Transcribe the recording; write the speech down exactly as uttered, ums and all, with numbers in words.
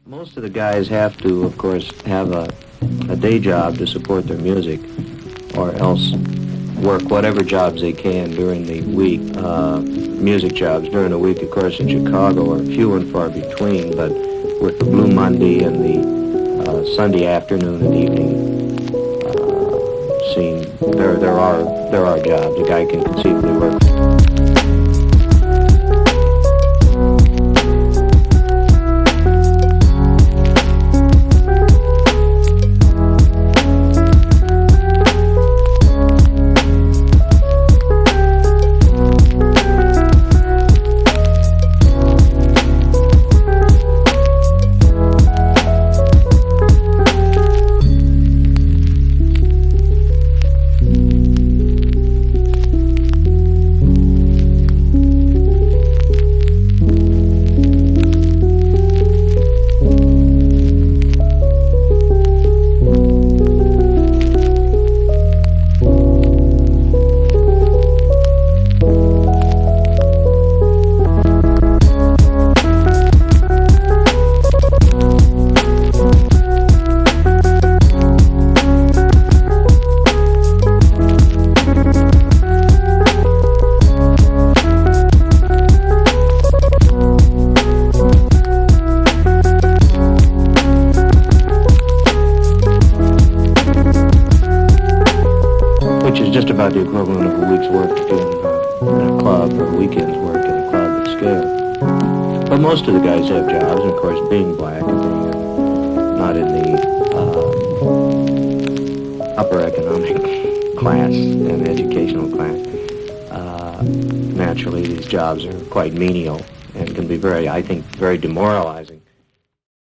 Most of the guys have to, of course, have a, a day job to support their music, or else work whatever jobs they can during the week. Uh, music jobs during the week, of course, in Chicago are few and far between, but with the Blue Monday and the uh, Sunday afternoon and evening uh, scene, there there are there are jobs a guy can conceivably work. Which is just about the equivalent of a week's work in, uh, in a club, or a weekend's work in a club at scale. But most of the guys have jobs, and of course, being black and being uh, not in the uh, upper economic class and educational class, uh, naturally these jobs are quite menial and can be very, I think, very demoralizing.